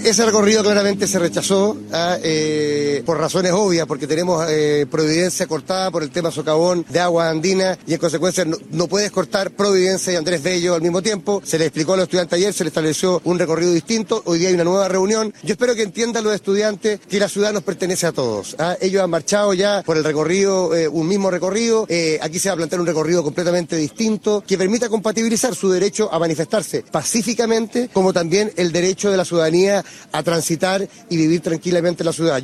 Ese recorrido claramente se rechazó por razones obvias, porque tenemos Providencia cortada por el tema socavón de agua andina y en consecuencia no puedes cortar Providencia y Andrés Bello al mismo tiempo. Se les explicó a los estudiantes ayer, se les estableció un recorrido distinto. Hoy día hay una nueva reunión. Yo espero que entiendan los estudiantes que la ciudad nos pertenece a todos. Ellos han marchado ya por el recorrido, un mismo recorrido. Aquí se va a plantear un recorrido completamente distinto que permita compatibilizar su derecho a manifestarse pacíficamente como también el derecho de la ciudadanía a transitar y vivir tranquilamente en la ciudad.